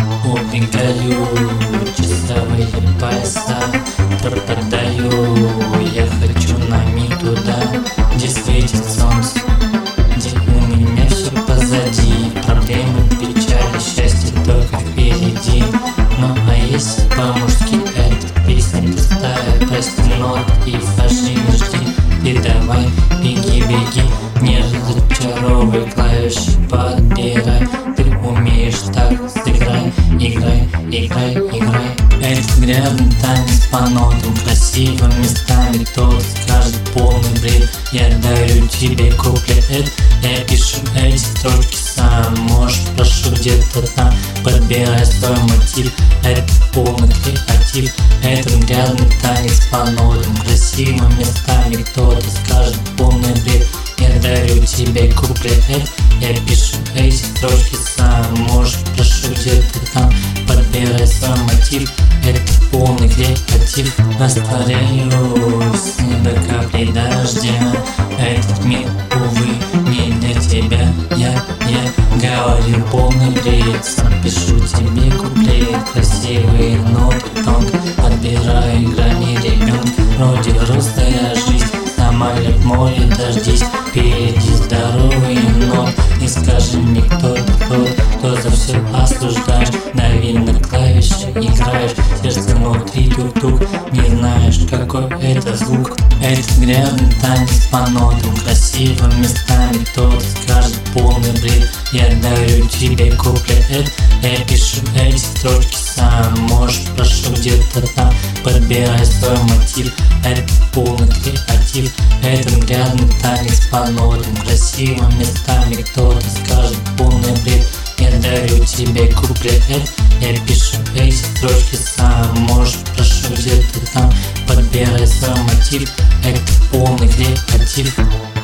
Убегаю, часовые пояса пропадаю. Я хочу на миг туда, где светит солнце, где у меня все позади. Проблемы, печали, счастье только впереди. Ну а если по-мужски эта песня простая, прости нот и фаши не жди. Ты давай, беги, беги, не разочаровывай, клавиши подбирай. Ты умеешь так, сыграй, играй, играй, играй. Это грязный танец по нотам, красиво местами. Кто-то скажет полный бред. Я дарю тебе куплет, я пишу эти строчки сам. Можешь, прошу, где-то там подбирай свой мотив. Это полный креатив. Это грязный танец по нотам, красиво местами. Кто-то скажет полный бред. Я дарю тебе куплет, я пишу эти строчки сам. Можешь, прошу, где-то там подбирай свой мотив. Это полный креатив. Растворяюсь до капли дождя. Этот мир, увы, не для тебя. Я говорю полный бред. Сам пишу тебе куплет. Красивые ноты тонко подбираю грани ребенка. Вроде взрослая жизнь, сама лет море дождись. Впереди здоровый нот. Не скажи мне, кто за все осуждаешь. Дави на клавиши, играешь, сердце внутри тук-тук. Не знаешь, какой это звук. Это грязный танец по нотам, красиво местами. Кто-то скажет полный бред. Я дарю тебе куплет, я пишу эти строчки сам. Можешь, прошу, где-то там подбирай свой мотив. Это полный креатив. Это грязный танец по нотам, красиво местами. Кто-то скажет полный бред. Я дарю тебе куплет, я пишу эти строчки сам. Можешь, прошу, где-то там подбирай свой мотив. Это полный креатив.